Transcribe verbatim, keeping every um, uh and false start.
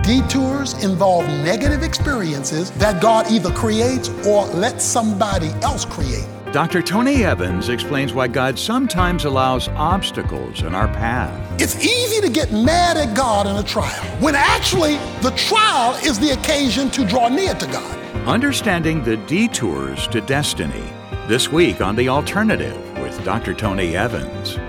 Detours involve negative experiences that God either creates or lets somebody else create. Doctor Tony Evans explains why God sometimes allows obstacles in our path. It's easy to get mad at God in a trial, when actually the trial is the occasion to draw near to God. Understanding the detours to destiny. This week on The Alternative with Doctor Tony Evans.